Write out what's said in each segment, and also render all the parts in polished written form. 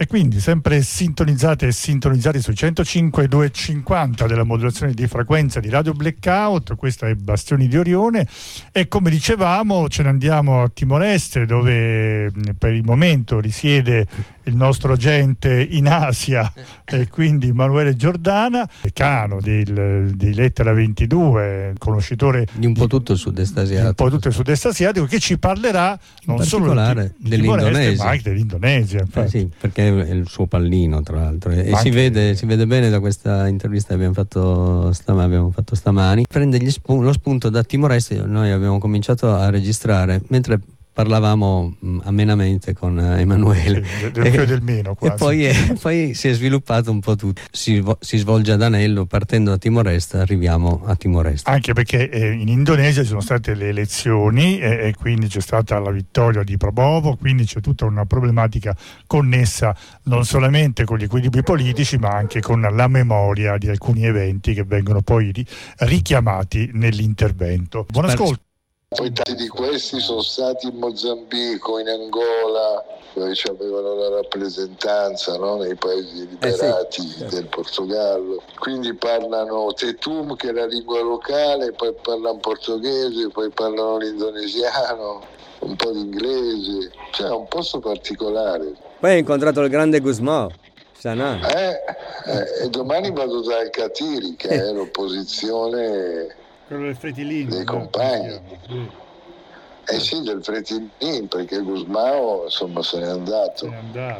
quindi sempre sintonizzate e sintonizzati su 105,250 della modulazione di frequenza di Radio Blackout. Questa è Bastioni di Orione e, come dicevamo, ce ne andiamo a Timor-Est, dove per il momento risiede il nostro agente in Asia, e quindi Emanuele Giordana, decano di Lettera 22, conoscitore di un po' tutto il sud-est asiatico. Un po' tutto il sud-est asiatico, che ci parlerà non solo di dell'Indonesia, ma anche dell'Indonesia. Sì, perché è il suo pallino, tra l'altro, e si vede bene da questa intervista che abbiamo fatto stamani. Prende lo spunto da Timor-Est. Noi abbiamo cominciato a registrare mentre parlavamo amenamente con Emanuele, del meno, quasi. E poi si è sviluppato un po' tutto. Si svolge ad anello, partendo da Timor-Est arriviamo a Timor-Est. Anche perché in Indonesia ci sono state le elezioni e quindi c'è stata la vittoria di Prabowo, quindi c'è tutta una problematica connessa non solamente con gli equilibri politici, ma anche con la memoria di alcuni eventi che vengono poi richiamati nell'intervento. Buon ascolto. Poi tanti di questi sono stati in Mozambico, in Angola, dove avevano la rappresentanza, no? Nei paesi liberati del Portogallo. Quindi parlano Tetum, che è la lingua locale, poi parlano portoghese, poi parlano l'indonesiano, un po' di inglese, cioè è un posto particolare. Poi hai incontrato il grande Gusmao Sanà. E domani vado da Al-Khatiri, che è l'opposizione... Quello del Fretilin, dei compagni. Sì, del Fretilin, perché Gusmao insomma se n'è andato.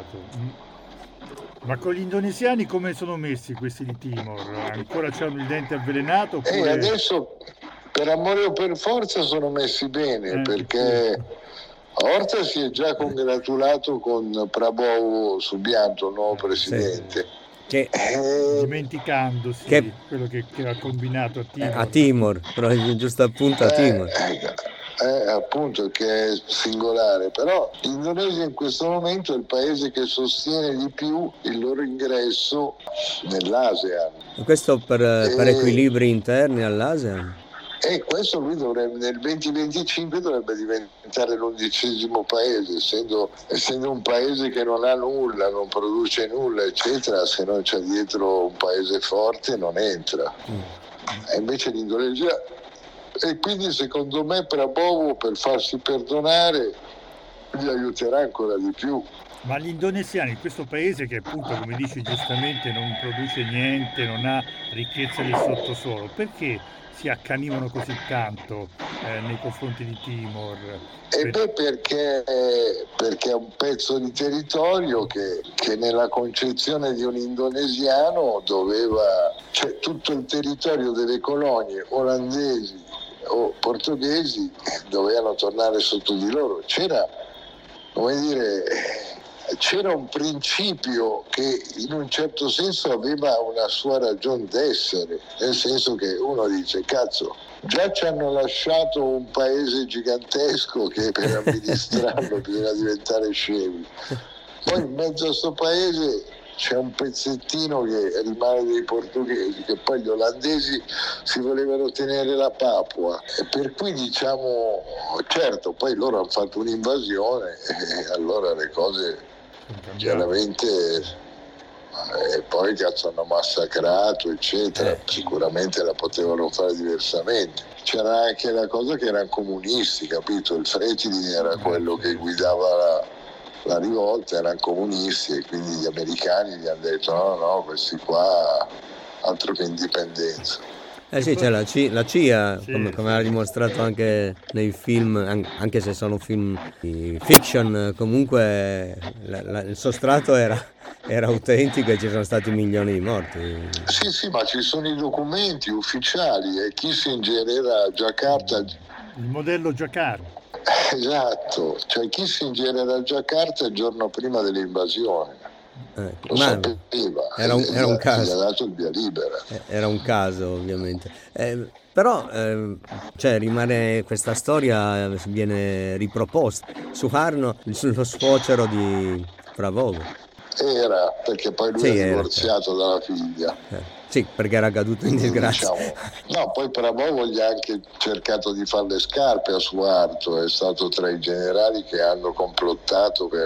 Ma con gli indonesiani come sono messi questi di Timor? Ancora c'hanno il dente avvelenato? Oppure... adesso per amore o per forza sono messi bene, perché Horta si è già congratulato con Prabowo Subianto, il nuovo presidente. Dimenticandosi quello che ha combinato a Timor, però giusto appunto a Timor. Appunto, che è singolare, però l'Indonesia in questo momento è il paese che sostiene di più il loro ingresso nell'ASEAN. Questo per equilibri interni all'ASEAN? E questo lui nel 2025 dovrebbe diventare l'11° paese, essendo un paese che non ha nulla, non produce nulla, eccetera. Se non c'è dietro un paese forte non entra. E invece l'Indonesia, e quindi secondo me Prabowo, per farsi perdonare, li aiuterà ancora di più. Ma gli indonesiani, questo paese che appunto, come dici giustamente, non produce niente, non ha ricchezza del sottosuolo, perché si accanivano così tanto nei confronti di Timor? Perché è un pezzo di territorio che nella concezione di un indonesiano cioè tutto il territorio delle colonie olandesi o portoghesi dovevano tornare sotto di loro. C'era un principio che in un certo senso aveva una sua ragion d'essere, nel senso che uno dice, cazzo, già ci hanno lasciato un paese gigantesco che per amministrarlo bisogna diventare scemi. Poi in mezzo a sto paese c'è un pezzettino che rimane dei portoghesi, che poi gli olandesi si volevano tenere la Papua, e per cui diciamo, certo, poi loro hanno fatto un'invasione e allora le cose chiaramente, e poi cazzo hanno massacrato, eccetera. Sicuramente la potevano fare diversamente. C'era anche la cosa che erano comunisti, capito? Il Fretilin era quello che guidava la rivolta, erano comunisti, e quindi gli americani gli hanno detto no, questi qua altro che indipendenza. Sì, c'è la CIA, come ha dimostrato anche nei film, anche se sono film di fiction, comunque il sostrato era autentico e ci sono stati milioni di morti. Sì, ma ci sono i documenti ufficiali, e Kissinger era a Giacarta. Il modello Giacarta. Esatto, cioè Kissinger era a Giacarta il giorno prima dell'invasione. Lo sapeva, era un caso. Gli ha dato il via libera. Era un caso, ovviamente. Però rimane questa storia, viene riproposta. Suharno, lo suocero di Prabowo. Era, perché poi lui è divorziato dalla figlia. Sì, perché era caduto in disgrazia. No, poi Prabowo gli ha anche cercato di fare le scarpe a Suharto, è stato tra i generali che hanno complottato per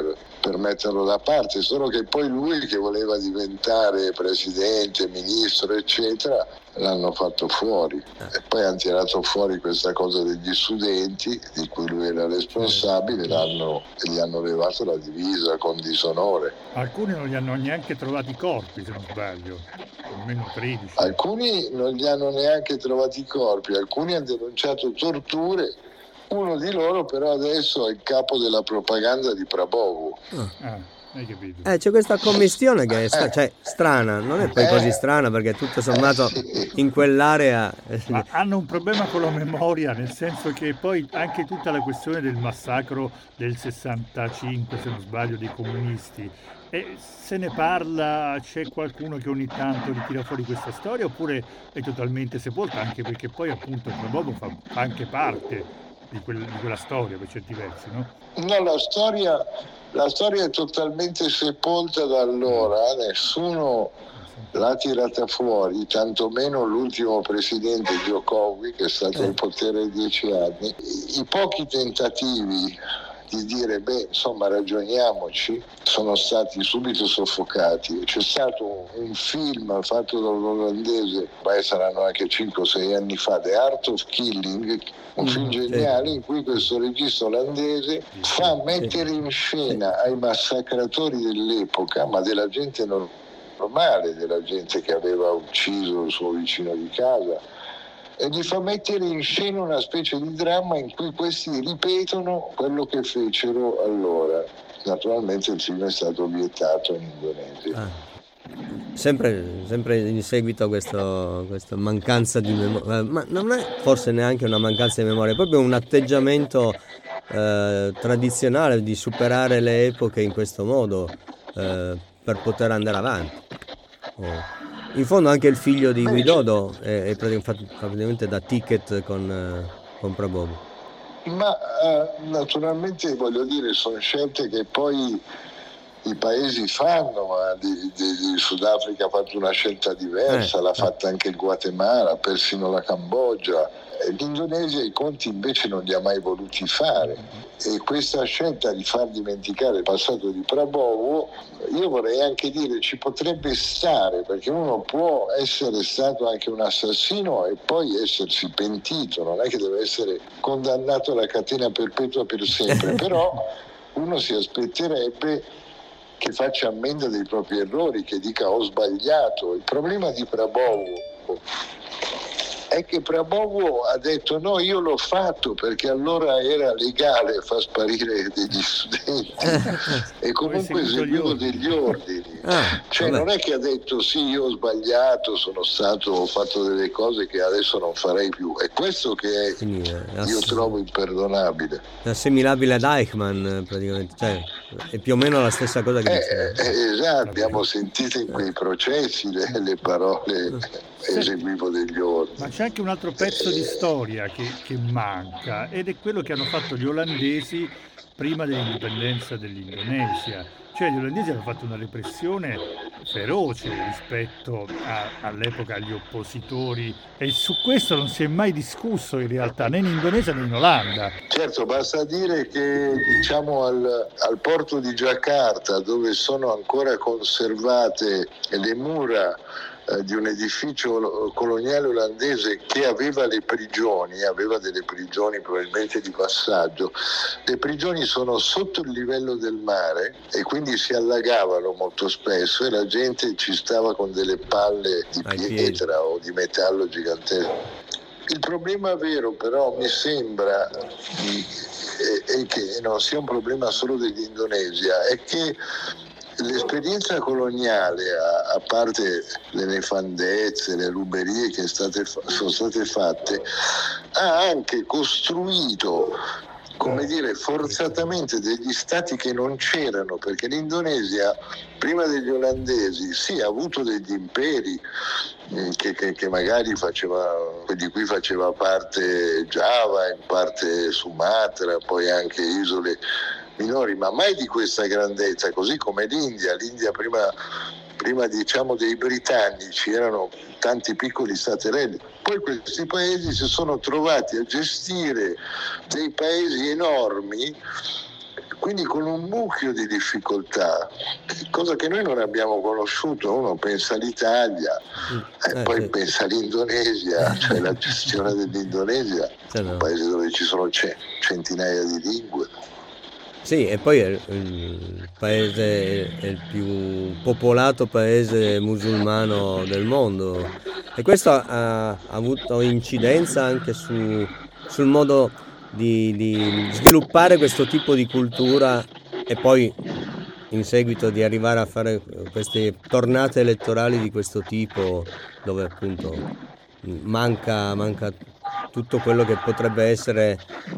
per metterlo da parte, solo che poi lui, che voleva diventare presidente, ministro eccetera, l'hanno fatto fuori e poi hanno tirato fuori questa cosa degli studenti di cui lui era responsabile, gli hanno levato la divisa con disonore. Alcuni non gli hanno neanche trovati i corpi, se non sbaglio, almeno 13. Alcuni non gli hanno neanche trovati i corpi, alcuni hanno denunciato torture. Uno di loro però adesso è il capo della propaganda di Prabowo. Hai capito? C'è questa commistione che è strana, non è poi così strana, perché tutto sommato in quell'area... Ma hanno un problema con la memoria, nel senso che poi anche tutta la questione del massacro del 65, se non sbaglio, dei comunisti, e se ne parla, c'è qualcuno che ogni tanto ritira fuori questa storia, oppure è totalmente sepolta, anche perché poi appunto Prabowo fa anche parte di quella storia per certi versi, no? No, la storia è totalmente sepolta da allora, nessuno l'ha tirata fuori, tantomeno l'ultimo presidente Djokovic, che è stato al potere 10 anni. I pochi tentativi di dire insomma ragioniamoci sono stati subito soffocati. C'è stato un film fatto dall'olandese, saranno anche 5-6 anni fa, The Art of Killing, un film geniale in cui questo regista olandese fa mettere in scena ai massacratori dell'epoca, ma della gente normale, della gente che aveva ucciso il suo vicino di casa, e gli fa mettere in scena una specie di dramma in cui questi ripetono quello che fecero allora. Naturalmente il film è stato vietato in Indonesia. Sempre in seguito a questa mancanza di memoria, ma non è forse neanche una mancanza di memoria, è proprio un atteggiamento tradizionale di superare le epoche in questo modo per poter andare avanti. In fondo anche il figlio di Widodo è praticamente da ticket con Prabowo. Ma naturalmente, voglio dire, sono scelte che poi i paesi fanno, ma il Sudafrica ha fatto una scelta diversa, l'ha fatta anche il Guatemala, persino la Cambogia. L'Indonesia i conti invece non li ha mai voluti fare, e questa scelta di far dimenticare il passato di Prabowo, io vorrei anche dire, ci potrebbe stare, perché uno può essere stato anche un assassino e poi essersi pentito, non è che deve essere condannato alla catena perpetua per sempre, però uno si aspetterebbe che faccia ammenda dei propri errori, che dica ho sbagliato. Il problema di Prabowo è che Prabowo ha detto no, io l'ho fatto perché allora era legale far sparire degli studenti e comunque seguivo degli ordini. Non è che ha detto sì, io ho sbagliato, ho fatto delle cose che adesso non farei più. È questo che io trovo imperdonabile. È assimilabile ad Eichmann praticamente, cioè è più o meno la stessa cosa che esatto, abbiamo sentito in quei processi le parole eseguivo degli ordini. Ma c'è anche un altro pezzo di storia che manca, ed è quello che hanno fatto gli olandesi prima dell'indipendenza dell'Indonesia. Cioè gli olandesi hanno fatto una repressione feroce rispetto all'epoca agli oppositori, e su questo non si è mai discusso in realtà, né in Indonesia né in Olanda. Certo, basta dire che al porto di Giacarta, dove sono ancora conservate le mura di un edificio coloniale olandese che aveva delle prigioni probabilmente di passaggio. Le prigioni sono sotto il livello del mare e quindi si allagavano molto spesso, e la gente ci stava con delle palle di pietra o di metallo gigantesco. Il problema vero però mi sembra è che non sia un problema solo dell'Indonesia, è che l'esperienza coloniale, a parte le nefandezze, le ruberie che sono state fatte, ha anche costruito, forzatamente degli stati che non c'erano, perché l'Indonesia, prima degli olandesi, ha avuto degli imperi che magari di cui faceva parte Giava, in parte Sumatra, poi anche isole minori, ma mai di questa grandezza, così come l'India prima dei britannici erano tanti piccoli staterelli. Poi questi paesi si sono trovati a gestire dei paesi enormi quindi con un mucchio di difficoltà, cosa che noi non abbiamo conosciuto. Uno pensa all'Italia, poi sì, pensa all'Indonesia, cioè la gestione dell'Indonesia, un paese dove ci sono centinaia di lingue. Sì, e poi è il più popolato paese musulmano del mondo, e questo ha avuto incidenza anche sul modo di sviluppare questo tipo di cultura, e poi in seguito di arrivare a fare queste tornate elettorali di questo tipo, dove appunto manca tutto quello che potrebbe essere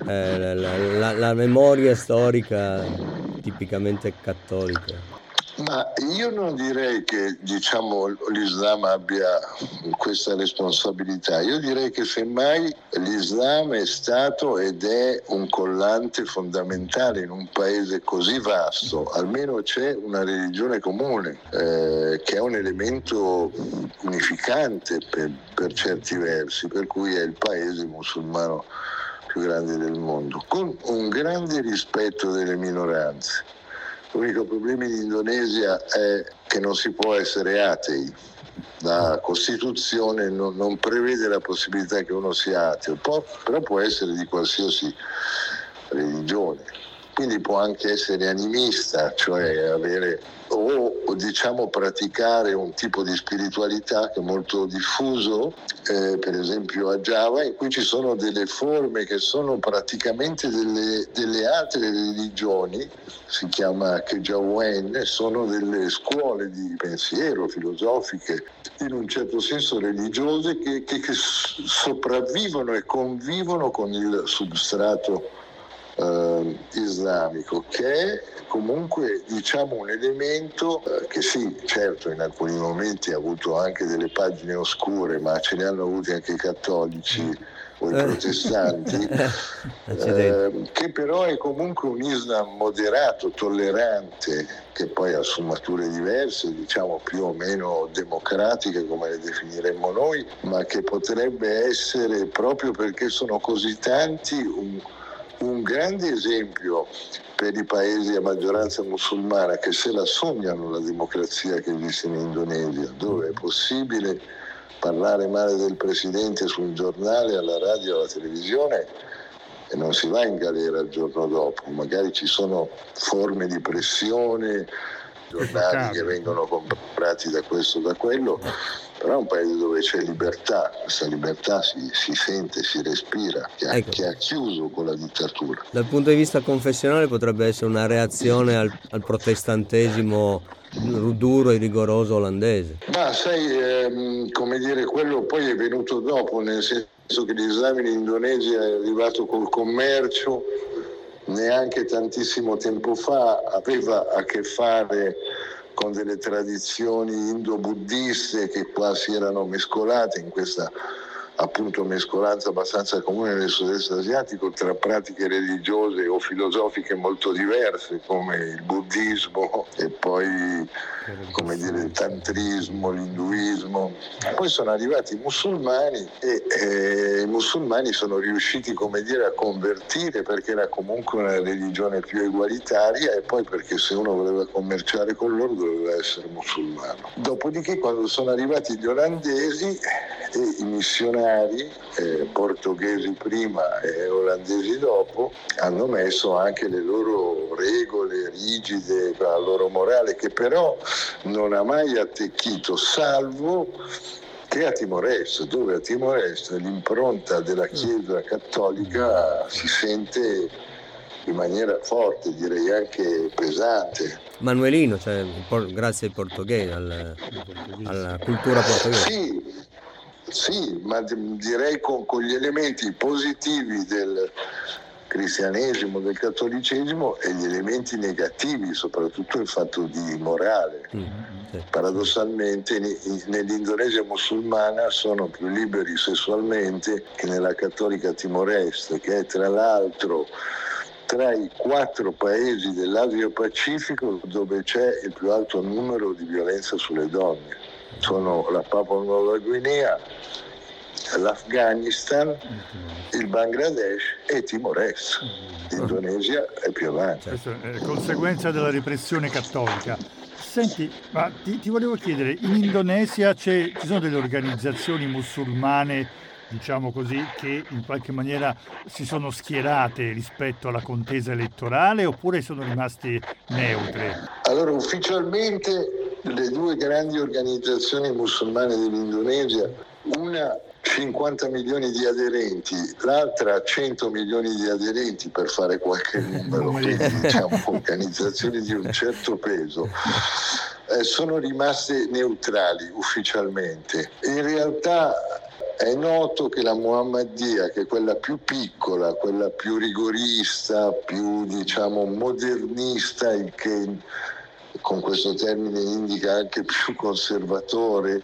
la memoria storica tipicamente cattolica. Ma io non direi che, diciamo, l'Islam abbia questa responsabilità. Io direi che semmai l'Islam è stato ed è un collante fondamentale in un paese così vasto. Almeno c'è una religione comune, che è un elemento unificante per certi versi, per cui è il paese musulmano più grande del mondo, con un grande rispetto delle minoranze. L'unico problema in Indonesia è che non si può essere atei. La Costituzione non prevede la possibilità che uno sia ateo, però può essere di qualsiasi religione. Quindi può anche essere animista, cioè avere o diciamo praticare un tipo di spiritualità che è molto diffuso, per esempio a Giava, in cui ci sono delle forme che sono praticamente delle altre religioni, si chiama Kejawen, sono delle scuole di pensiero filosofiche, in un certo senso religiose, che sopravvivono e convivono con il substrato islamico, che è comunque, diciamo, un elemento che sì, certo, in alcuni momenti ha avuto anche delle pagine oscure, ma ce ne hanno avuti anche i cattolici o i protestanti, che però è comunque un Islam moderato, tollerante, che poi ha sfumature diverse, diciamo più o meno democratiche, come le definiremmo noi, ma che potrebbe essere, proprio perché sono così tanti, un grande esempio per i paesi a maggioranza musulmana che se la sognano la democrazia che esiste in Indonesia, dove è possibile parlare male del presidente sul giornale, alla radio, alla televisione, e non si va in galera il giorno dopo. Magari ci sono forme di pressione, giornali che vengono comprati da questo o da quello, però è un paese dove c'è libertà. Questa libertà si sente, si respira, che ha chiuso con la dittatura. Dal punto di vista confessionale potrebbe essere una reazione al protestantesimo duro e rigoroso olandese. Ma sai, come dire, quello poi è venuto dopo, nel senso che l'Islam in Indonesia è arrivato col commercio, neanche tantissimo tempo fa, aveva a che fare con delle tradizioni indo-buddiste che qua si erano mescolate in questa appunto mescolanza abbastanza comune nel sud-est asiatico tra pratiche religiose o filosofiche molto diverse come il buddismo e poi, come dire, il tantrismo, l'induismo. Poi sono arrivati i musulmani e i musulmani sono riusciti, come dire, a convertire, perché era comunque una religione più egualitaria, e poi perché se uno voleva commerciare con loro doveva essere musulmano. Dopodiché, quando sono arrivati gli olandesi e i missionari, portoghesi prima e olandesi dopo, hanno messo anche le loro regole rigide, la loro morale, che però non ha mai attecchito, salvo che a Timor Est, dove a Timor Est l'impronta della Chiesa cattolica si sente in maniera forte, direi anche pesante. Manuelino, cioè grazie ai portoghesi, alla cultura portoghese. Sì, ma direi con gli elementi positivi del cristianesimo, del cattolicesimo, e gli elementi negativi, soprattutto il fatto di morale. Paradossalmente nell'Indonesia musulmana sono più liberi sessualmente che nella cattolica Timor Est, che è tra l'altro tra i 4 paesi dell'Asia Pacifico dove c'è il più alto numero di violenza sulle donne. Sono la Papua Nuova Guinea, l'Afghanistan, il Bangladesh e Timor-Est. L'Indonesia è più avanti. Questa è conseguenza della repressione cattolica. Senti, ma ti volevo chiedere, in Indonesia ci sono delle organizzazioni musulmane, diciamo così, che in qualche maniera si sono schierate rispetto alla contesa elettorale oppure sono rimaste neutre? Allora, ufficialmente le due grandi organizzazioni musulmane dell'Indonesia, una 50 milioni di aderenti, l'altra 100 milioni di aderenti, per fare qualche numero, quindi diciamo organizzazioni di un certo peso, sono rimaste neutrali ufficialmente. In realtà è noto che la Muhammadiyya, che è quella più piccola, quella più rigorista, più diciamo modernista, il che con questo termine indica anche più conservatore,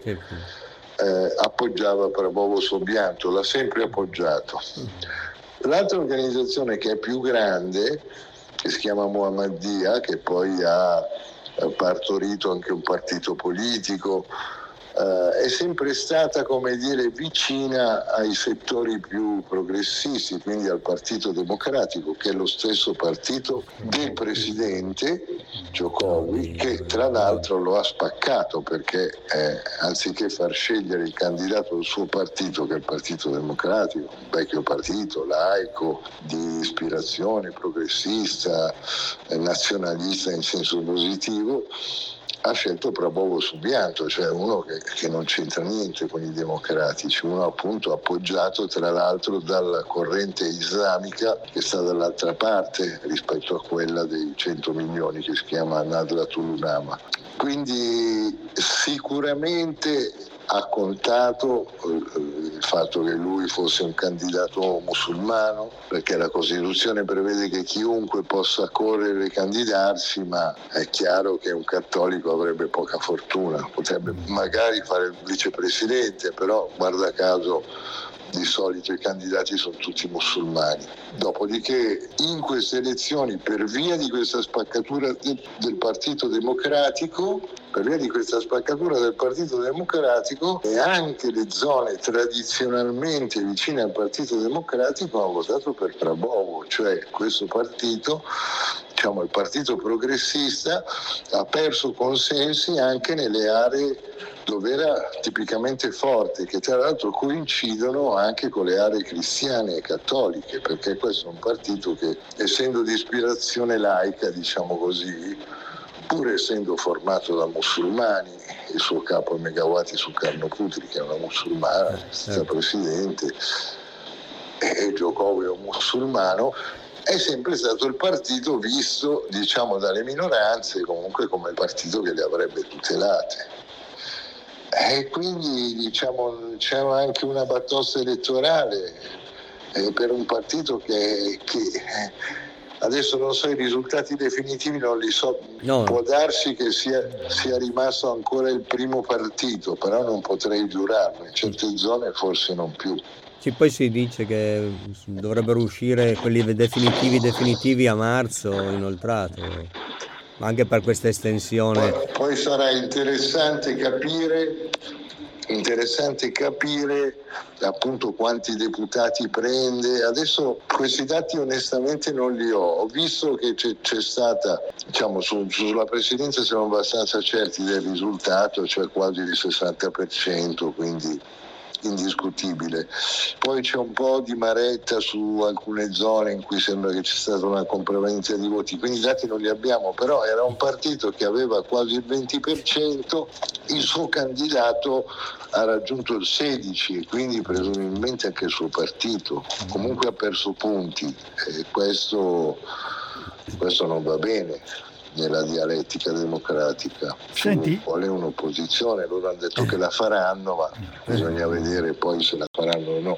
appoggiava Prabowo Subianto, l'ha sempre appoggiato. L'altra organizzazione che è più grande, che si chiama Muhammadiyya, che poi ha partorito anche un partito politico, è sempre stata, come dire, vicina ai settori più progressisti, quindi al Partito Democratico, che è lo stesso partito del presidente Jokowi, che tra l'altro lo ha spaccato, perché anziché far scegliere il candidato del suo partito, che è il Partito Democratico, un vecchio partito laico, di ispirazione progressista, nazionalista in senso positivo, ha scelto Prabowo Subianto, cioè uno che non c'entra niente con i democratici, uno appunto appoggiato tra l'altro dalla corrente islamica che sta dall'altra parte rispetto a quella dei 100 milioni, che si chiama Nahdlatul Ulama. Quindi sicuramente ha contato il fatto che lui fosse un candidato musulmano, perché la Costituzione prevede che chiunque possa correre e candidarsi, ma è chiaro che un cattolico avrebbe poca fortuna, potrebbe magari fare il vicepresidente, però guarda caso di solito i candidati sono tutti musulmani. Dopodiché in queste elezioni, per via di questa spaccatura del Partito Democratico, e anche le zone tradizionalmente vicine al Partito Democratico hanno votato per Prabowo, cioè questo partito, diciamo il partito progressista, ha perso consensi anche nelle aree dove era tipicamente forte, che tra l'altro coincidono anche con le aree cristiane e cattoliche, perché questo è un partito che, essendo di ispirazione laica, diciamo così, pur essendo formato da musulmani, il suo capo Megawati Sukarnoputri, che è una musulmana, è stata presidente, e Jokowi è un musulmano, è sempre stato il partito visto, diciamo, dalle minoranze comunque come il partito che le avrebbe tutelate. E quindi diciamo c'è anche una batosta elettorale per un partito che adesso non so i risultati definitivi, non li so, no. Può darsi che sia rimasto ancora il primo partito, però non potrei giurarlo, in certe zone forse non più. Sì, poi si dice che dovrebbero uscire quelli definitivi a marzo, inoltrato, anche per questa estensione. Poi sarà interessante capire appunto quanti deputati prende. Adesso questi dati onestamente non li ho. Ho visto che c'è stata, diciamo, sulla presidenza siamo abbastanza certi del risultato, cioè quasi il 60%, quindi indiscutibile. Poi c'è un po' di maretta su alcune zone in cui sembra che c'è stata una compravendita di voti, quindi i dati non li abbiamo, però era un partito che aveva quasi il 20%, il suo candidato ha raggiunto il 16% e quindi presumibilmente anche il suo partito comunque ha perso punti, e questo non va bene nella dialettica democratica. Senti, vuole un'opposizione, loro hanno detto che la faranno, ma bisogna vedere poi se la faranno o no.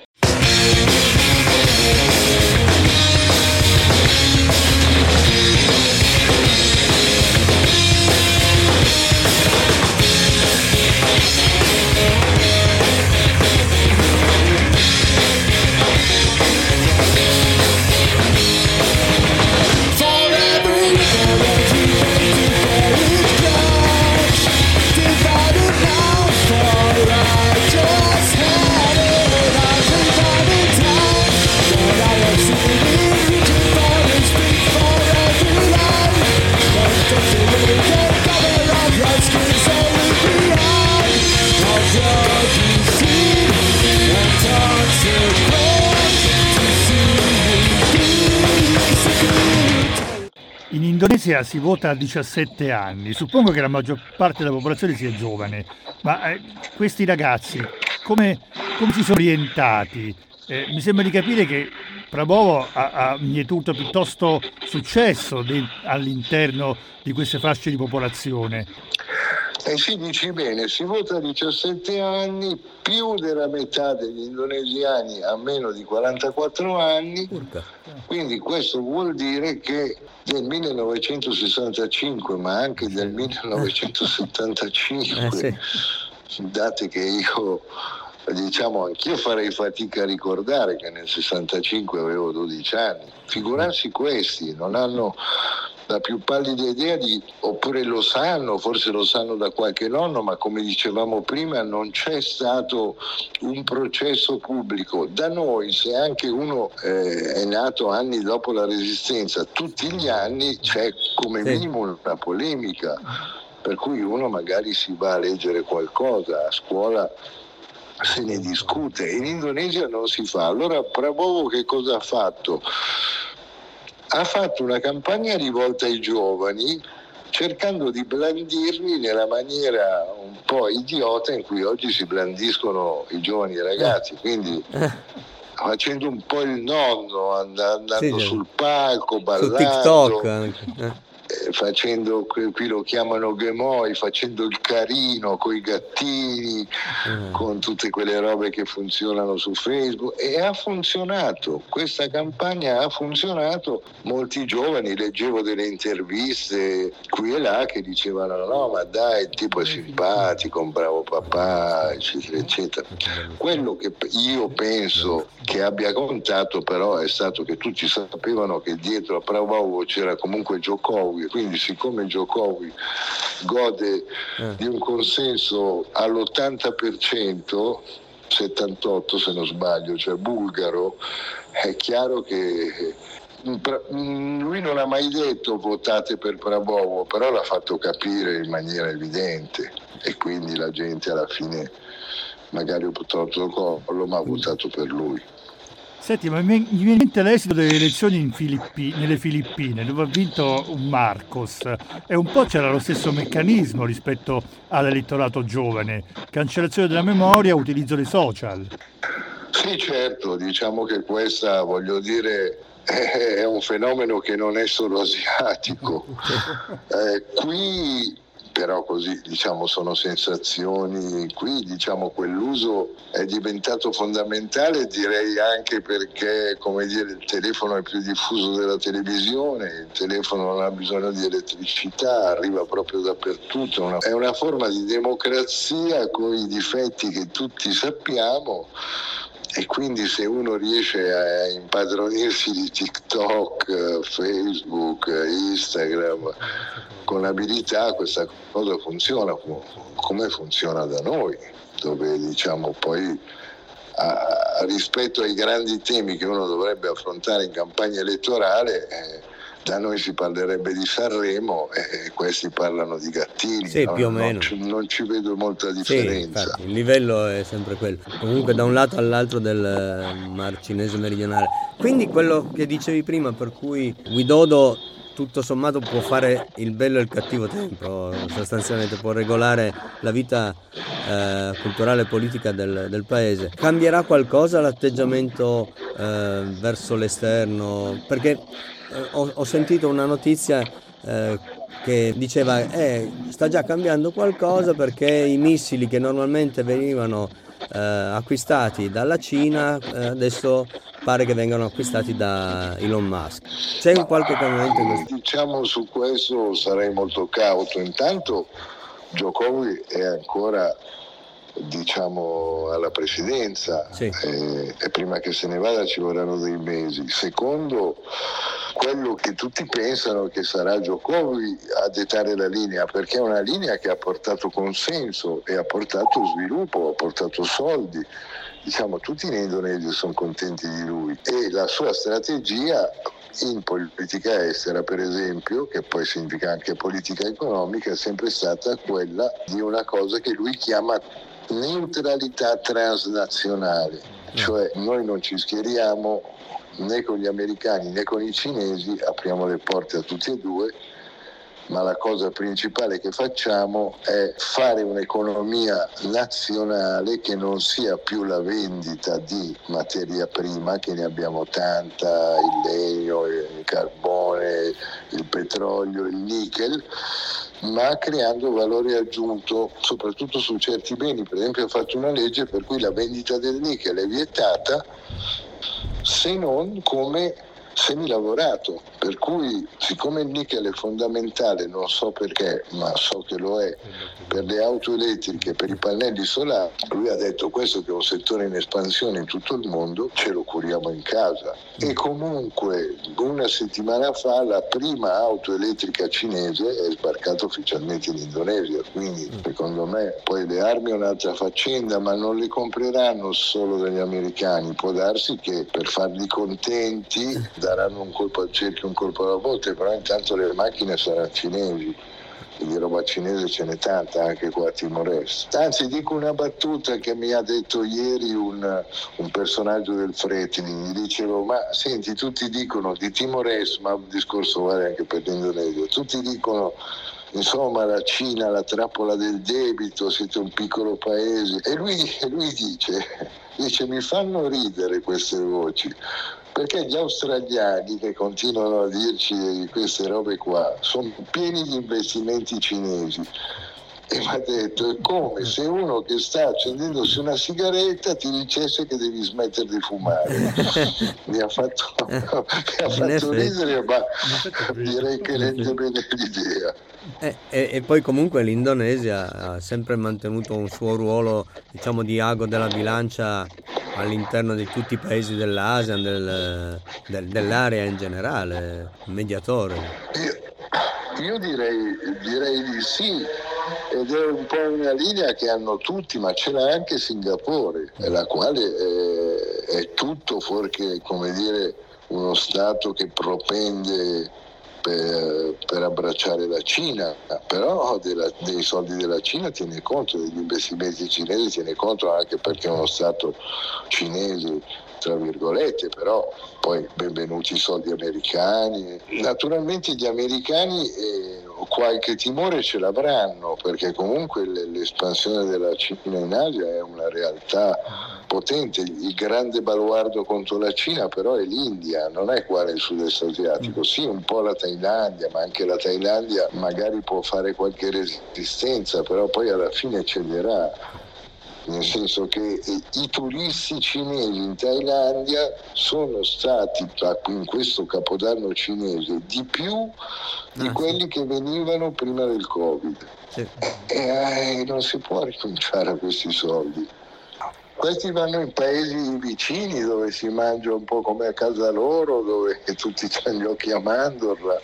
Divided now for righteousness. Indonesia si vota a 17 anni, suppongo che la maggior parte della popolazione sia giovane, ma questi ragazzi come si sono orientati? Mi sembra di capire che Prabowo ha mietuto piuttosto successo all'interno di queste fasce di popolazione. Si dice bene, si vota a 17 anni, più della metà degli indonesiani ha meno di 44 anni, quindi questo vuol dire che del 1965, ma anche del 1975, date che io, anch'io farei fatica a ricordare che nel 65 avevo 12 anni, figurarsi questi, non hanno la più pallida idea oppure lo sanno, forse lo sanno da qualche nonno, ma come dicevamo prima non c'è stato un processo pubblico. Da noi, se anche uno è nato anni dopo la Resistenza, tutti gli anni c'è come minimo una polemica, per cui uno magari si va a leggere qualcosa, a scuola se ne discute. In Indonesia non si fa. Allora Prabowo che cosa ha fatto? Ha fatto una campagna rivolta ai giovani, cercando di blandirli nella maniera un po' idiota in cui oggi si blandiscono i giovani ragazzi, quindi facendo un po' il nonno, andando sul palco, ballando, su TikTok anche. Facendo, qui lo chiamano gemoi, facendo il carino coi gattini, con tutte quelle robe che funzionano su Facebook, e ha funzionato, questa campagna ha funzionato. Molti giovani, leggevo delle interviste qui e là che dicevano no ma dai, il tipo è simpatico, un bravo papà, eccetera eccetera. Quello che io penso che abbia contato però è stato che tutti sapevano che dietro a Prabowo c'era comunque Jokowi, quindi siccome Jokowi gode di un consenso all'80%, 78 se non sbaglio, cioè bulgaro, è chiaro che lui non ha mai detto votate per Prabowo, però l'ha fatto capire in maniera evidente e quindi la gente alla fine magari ha purtroppo collo, ma ha votato per lui. Senti, ma mi viene in mente l'esito delle elezioni nelle Filippine, dove ha vinto un Marcos, e un po' c'era lo stesso meccanismo rispetto all'elettorato giovane, cancellazione della memoria, utilizzo dei social. Sì, certo, diciamo che questa, voglio dire, è un fenomeno che non è solo asiatico. Qui però così sono sensazioni, qui quell'uso è diventato fondamentale, direi anche perché il telefono è più diffuso della televisione, il telefono non ha bisogno di elettricità, arriva proprio dappertutto, è una forma di democrazia con i difetti che tutti sappiamo. E quindi se uno riesce a impadronirsi di TikTok, Facebook, Instagram con abilità, questa cosa funziona come funziona da noi, dove poi rispetto ai grandi temi che uno dovrebbe affrontare in campagna elettorale, da noi si parlerebbe di Sanremo e questi parlano di gattini. Sì, più o meno. Non ci vedo molta differenza. Sì, infatti, il livello è sempre quello. Comunque da un lato all'altro del Mar Cinese meridionale. Quindi quello che dicevi prima, per cui Widodo tutto sommato può fare il bello e il cattivo tempo, sostanzialmente può regolare la vita culturale e politica del paese. Cambierà qualcosa l'atteggiamento verso l'esterno? Perché ho sentito una notizia che diceva sta già cambiando qualcosa, perché i missili che normalmente venivano acquistati dalla Cina adesso pare che vengano acquistati da Elon Musk. C'è un qualche cambiamento in questo? Su questo sarei molto cauto. Intanto Jokowi è ancora alla presidenza, sì. E prima che se ne vada ci vorranno dei mesi. Secondo, quello che tutti pensano che sarà Jokowi a dettare la linea, perché è una linea che ha portato consenso e ha portato sviluppo, ha portato soldi. Tutti in Indonesia sono contenti di lui, e la sua strategia in politica estera, per esempio, che poi significa anche politica economica, è sempre stata quella di una cosa che lui chiama neutralità transnazionale, cioè noi non ci schieriamo né con gli americani né con i cinesi, apriamo le porte a tutti e due, ma la cosa principale che facciamo è fare un'economia nazionale che non sia più la vendita di materia prima, che ne abbiamo tanta, il legno, il carbone, il petrolio, il nickel, ma creando valore aggiunto soprattutto su certi beni. Per esempio ho fatto una legge per cui la vendita del nickel è vietata se non come semilavorato, per cui siccome il nickel è fondamentale, non so perché, ma so che lo è per le auto elettriche, per i pannelli solari, lui ha detto questo che è un settore in espansione in tutto il mondo, ce lo curiamo in casa. E comunque una settimana fa la prima auto elettrica cinese è sbarcata ufficialmente in Indonesia, quindi secondo me poi le armi è un'altra faccenda, ma non le compreranno solo dagli americani, può darsi che per farli contenti daranno un colpo al cerchio, un colpo alla botte, però intanto le macchine saranno cinesi. Di roba cinese ce n'è tanta anche qua a Timor-Est. Anzi, dico una battuta che mi ha detto ieri un personaggio del Fretting. Gli dicevo, ma senti, tutti dicono di Timor-Est, ma il discorso vale anche per l'Indonesia, tutti dicono insomma la Cina, la trappola del debito, siete un piccolo paese, e lui dice mi fanno ridere queste voci, perché gli australiani che continuano a dirci queste robe qua sono pieni di investimenti cinesi. E mi ha detto, è come se uno che sta accendendosi una sigaretta ti dicesse che devi smettere di fumare. mi ha fatto ridere, ma direi che rende bene l'idea. E poi comunque l'Indonesia ha sempre mantenuto un suo ruolo, diciamo, di ago della bilancia all'interno di tutti i paesi dell'ASEAN, dell'area in generale, mediatore. Io direi di sì, ed è un po' una linea che hanno tutti, ma ce l'ha anche Singapore, la quale è tutto fuorché, come dire, uno Stato che propende per abbracciare la Cina, però dei soldi della Cina tiene conto, degli investimenti cinesi tiene conto, anche perché è uno Stato cinese tra virgolette, però poi benvenuti i soldi americani. Naturalmente gli americani qualche timore ce l'avranno, perché comunque l'espansione della Cina in Asia è una realtà potente. Il grande baluardo contro la Cina però è l'India, non è qua nel sud-est asiatico. Sì, un po' la Thailandia, ma anche la Thailandia magari può fare qualche resistenza, però poi alla fine cederà. Nel senso che i turisti cinesi in Thailandia sono stati in questo capodanno cinese di più di quelli che venivano prima del Covid. Sì. E non si può rinunciare a questi soldi. Questi vanno in paesi vicini dove si mangia un po' come a casa loro, dove tutti hanno gli occhi a mandorla,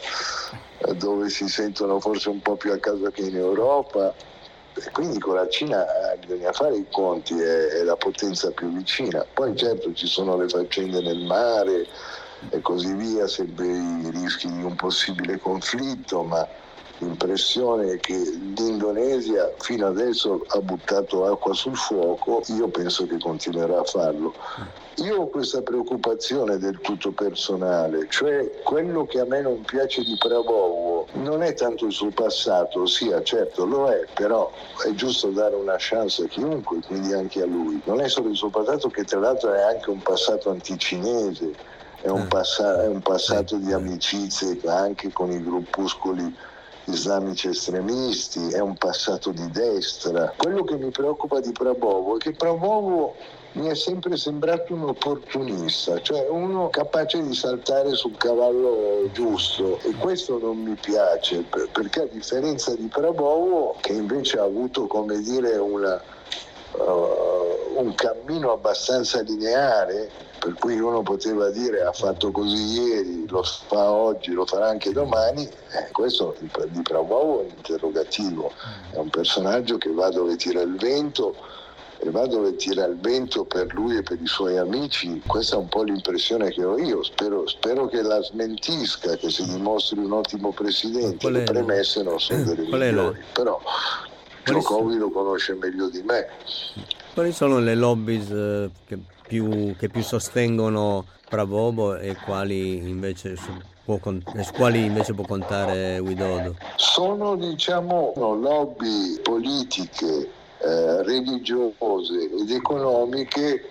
dove si sentono forse un po' più a casa che in Europa. E quindi con la Cina bisogna fare i conti, è la potenza più vicina. Poi certo ci sono le faccende nel mare e così via, sempre i rischi di un possibile conflitto, ma l'impressione è che l'Indonesia fino adesso ha buttato acqua sul fuoco, io penso che continuerà a farlo. Io ho questa preoccupazione del tutto personale, cioè quello che a me non piace di Prabowo non è tanto il suo passato, sia certo lo è, però è giusto dare una chance a chiunque, quindi anche a lui. Non è solo il suo passato, che tra l'altro è anche un passato anticinese, è un passato di amicizie anche con i gruppuscoli islamici estremisti, è un passato di destra. Quello che mi preoccupa di Prabowo è che Prabowo mi è sempre sembrato un opportunista, cioè uno capace di saltare sul cavallo giusto, e questo non mi piace, perché a differenza di Prabowo, che invece ha avuto, come dire, un cammino abbastanza lineare, per cui uno poteva dire ha fatto così ieri, lo fa oggi, lo farà anche domani, questo di Prabowo è un interrogativo, è un personaggio che va dove tira il vento, e va dove tira il vento per lui e per i suoi amici. Questa è un po' l'impressione che ho io, spero che la smentisca, che si dimostri un ottimo presidente. Le premesse non sono delle migliori, però Jokowi lo conosce meglio di me. Quali sono le lobbies che più sostengono Prabowo e quali invece quali invece può contare Widodo? Sono, diciamo, lobby politiche, religiose ed economiche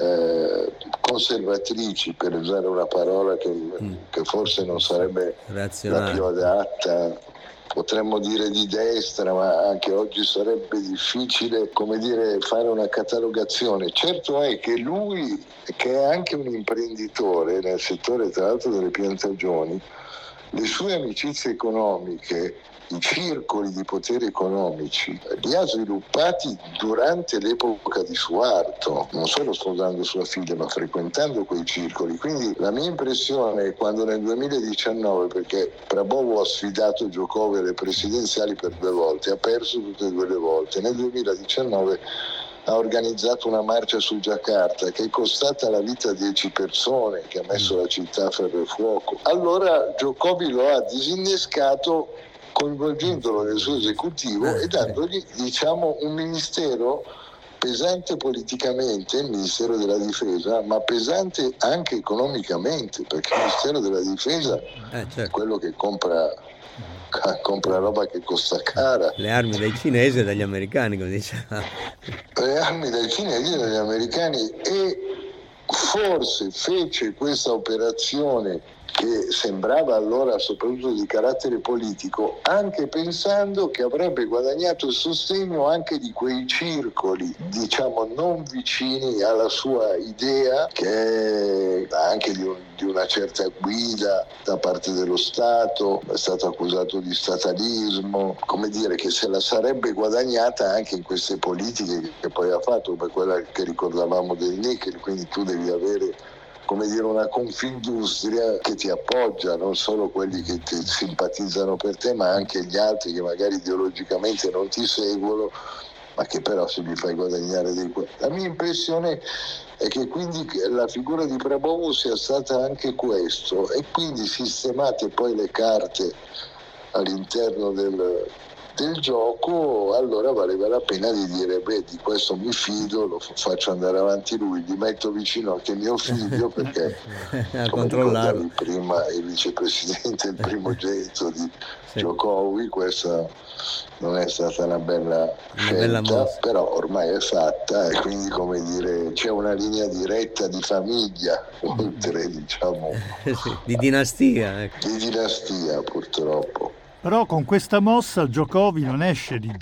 conservatrici, per usare una parola che forse non sarebbe la più adatta. Potremmo dire di destra, ma anche oggi sarebbe difficile, come dire, fare una catalogazione. Certo è che lui, che è anche un imprenditore nel settore tra l'altro delle piantagioni, le sue amicizie economiche, i circoli di potere economici, li ha sviluppati durante l'epoca di Suharto, non solo sposando sua figlia, ma frequentando quei circoli. Quindi la mia impressione è quando nel 2019, perché Prabowo ha sfidato Djokovic alle presidenziali per 2 volte, ha perso tutte e 2 le volte, nel 2019 ha organizzato una marcia su Giacarta che è costata la vita a 10 persone, che ha messo la città a ferro e fuoco. Allora Djokovic lo ha disinnescato coinvolgendolo nel suo esecutivo e dandogli, diciamo, un ministero pesante politicamente, il Ministero della Difesa, ma pesante anche economicamente, perché il Ministero della Difesa è quello che compra roba che costa cara. Le armi dai cinesi e dagli americani, come diceva. Le armi dai cinesi e dagli americani, e forse fece questa operazione che sembrava allora soprattutto di carattere politico, anche pensando che avrebbe guadagnato il sostegno anche di quei circoli, diciamo, non vicini alla sua idea, che è anche di una certa guida da parte dello Stato, è stato accusato di statalismo, come dire, che se la sarebbe guadagnata anche in queste politiche che poi ha fatto, come quella che ricordavamo del nickel. Quindi tu devi avere, come dire, una Confindustria che ti appoggia, non solo quelli che ti simpatizzano per te, ma anche gli altri che magari ideologicamente non ti seguono, ma che però se li fai guadagnare dei... La mia impressione è che quindi la figura di Prabowo sia stata anche questo, e quindi sistemate poi le carte all'interno del gioco, allora valeva la pena di dire: beh, di questo mi fido, lo faccio andare avanti lui, gli metto vicino anche mio figlio, perché come ricordavi prima il vicepresidente, il primogenito di Djokovic, questa non è stata una bella scelta, però ormai è fatta, e quindi, come dire, c'è una linea diretta di famiglia, oltre, diciamo, di dinastia, ecco. Di dinastia, purtroppo. Però con questa mossa Djokovic non esce dal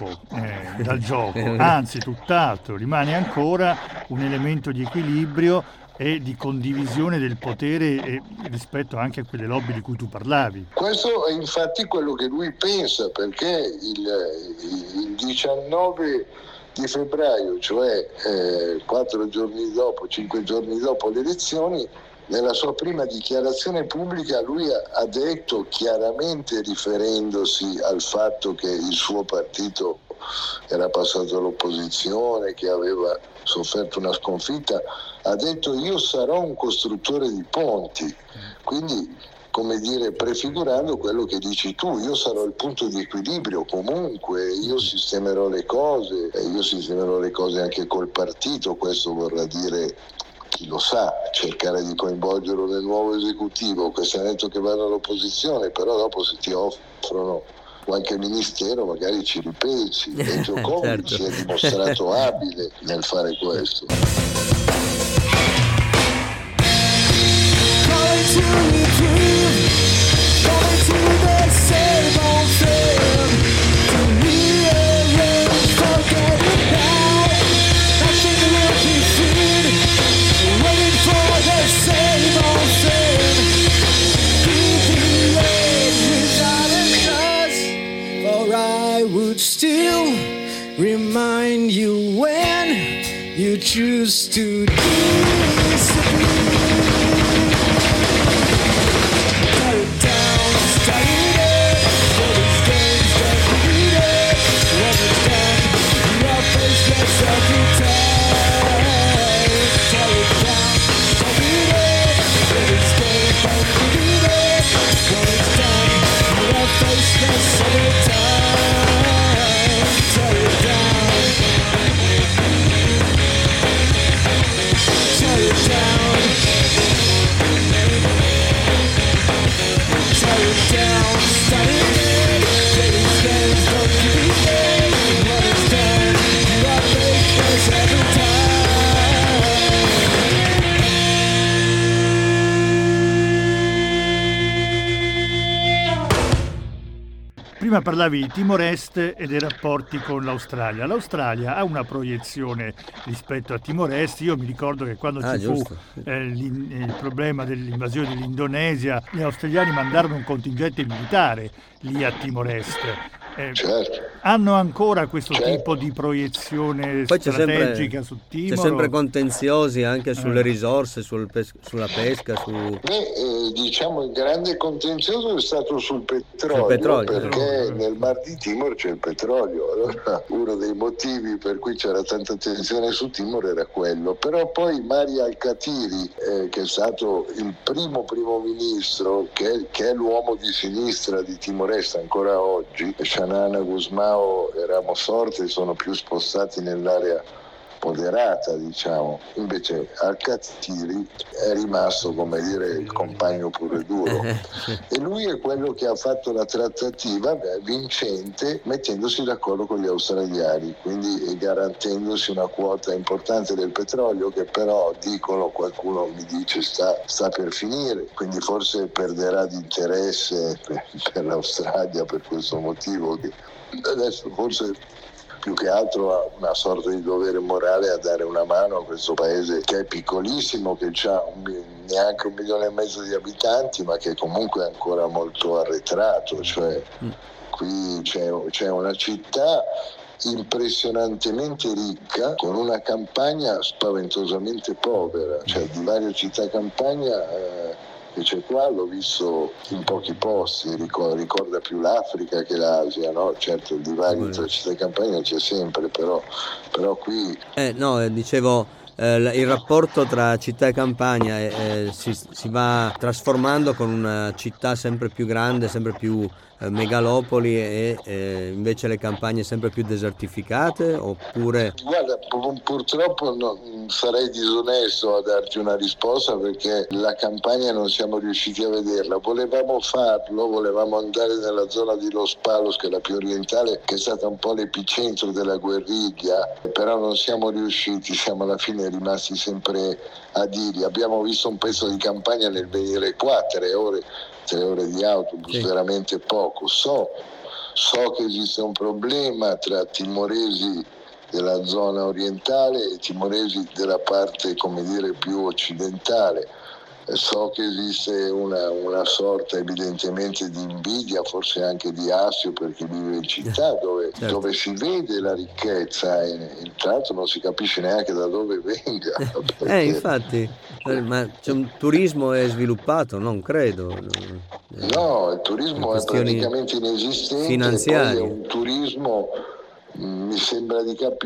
gioco, anzi tutt'altro, rimane ancora un elemento di equilibrio e di condivisione del potere rispetto anche a quelle lobby di cui tu parlavi. Questo è infatti quello che lui pensa, perché il 19 di febbraio, cioè 5 giorni dopo le elezioni, nella sua prima dichiarazione pubblica lui ha detto, chiaramente riferendosi al fatto che il suo partito era passato all'opposizione, che aveva sofferto una sconfitta, ha detto: io sarò un costruttore di ponti, quindi, come dire, prefigurando quello che dici tu: io sarò il punto di equilibrio, comunque io sistemerò le cose anche col partito. Questo vorrà dire, chi lo sa, cercare di coinvolgerlo nel nuovo esecutivo. Questo ha detto che vanno all'opposizione, però dopo se ti offrono qualche ministero magari ci ripensi, e Djokovic si è dimostrato abile nel fare questo. Still remind you when you choose to disappear. Tear it down, start it, all these games that we did. When it's done, your face gets every time. Tear it down, start it, all these games that we did. When it's done, your face gets every time. Tear it down. Prima parlavi di Timor-Est e dei rapporti con l'Australia. L'Australia ha una proiezione rispetto a Timor-Est. Io mi ricordo che quando ci fu il problema dell'invasione dell'Indonesia, gli australiani mandarono un contingente militare lì a Timor-Est. Certo. Hanno ancora questo tipo di proiezione Poi strategica su Timor? C'è sempre contenziosi anche sulle risorse, sulla pesca. Diciamo il grande contenzioso è stato sul petrolio, perché nel Mar di Timor c'è il petrolio. Allora, uno dei motivi per cui c'era tanta attenzione su Timor era quello. Però poi Mari Alkatiri, che è stato il primo ministro, che è l'uomo di sinistra di Timor-Est ancora oggi, Xanana Gusmao e Ramos Horta sono più spostati nell'area moderata, diciamo. Invece Alkatiri è rimasto, come dire, il compagno pure duro, e lui è quello che ha fatto la trattativa vincente, mettendosi d'accordo con gli australiani, quindi garantendosi una quota importante del petrolio, che però dicono, qualcuno mi dice sta per finire, quindi forse perderà di interesse per l'Australia per questo motivo, che adesso forse più che altro ha una sorta di dovere morale a dare una mano a questo paese che è piccolissimo, che ha neanche 1,5 milioni di abitanti, ma che comunque è ancora molto arretrato. Cioè, qui c'è una città impressionantemente ricca con una campagna spaventosamente povera, cioè di varie città campagna che c'è qua, l'ho visto in pochi posti, ricorda più l'Africa che l'Asia, no? Certo il divario tra città e campagna c'è sempre, però qui... dicevo, il rapporto tra città e campagna si va trasformando con una città sempre più grande, sempre più megalopoli, e invece le campagne sempre più desertificate, oppure... Guarda, purtroppo sarei disonesto a darti una risposta, perché la campagna non siamo riusciti a vederla. Volevamo farlo, volevamo andare nella zona di Los Palos, che è la più orientale, che è stata un po' l'epicentro della guerriglia, però non siamo riusciti, siamo alla fine rimasti sempre a Dili. Abbiamo visto un pezzo di campagna nel venire qua, 3 ore di autobus, sì. Veramente poco. So che esiste un problema tra timoresi della zona orientale e timoresi della parte, come dire, più occidentale. So che esiste una sorta evidentemente di invidia, forse anche di astio, per chi vive in città dove si vede la ricchezza e tra l'altro non si capisce neanche da dove venga. Perché... infatti, ma c'è un turismo è sviluppato? Non credo. No, il turismo è praticamente inesistente. Finanziario. Poi è un turismo, mi sembra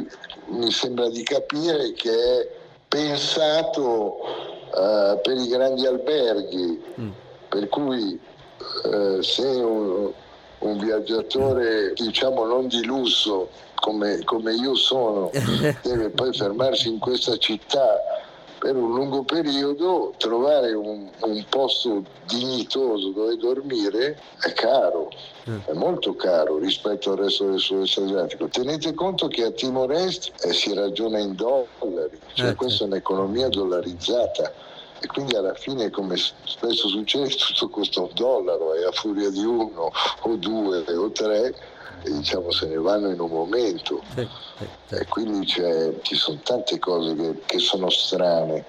di capire, che è pensato per i grandi alberghi, per cui se un viaggiatore, diciamo, non di lusso come io sono, deve poi fermarsi in questa città per un lungo periodo, trovare un posto dignitoso dove dormire è caro, è molto caro rispetto al resto del sud-est asiatico. Tenete conto che a Timor-Est si ragiona in dollari, cioè questa è un'economia dollarizzata, e quindi alla fine, come spesso succede, tutto costa $1, e a furia di 1 o 2 o 3 diciamo se ne vanno in un momento. E quindi ci sono tante cose che sono strane.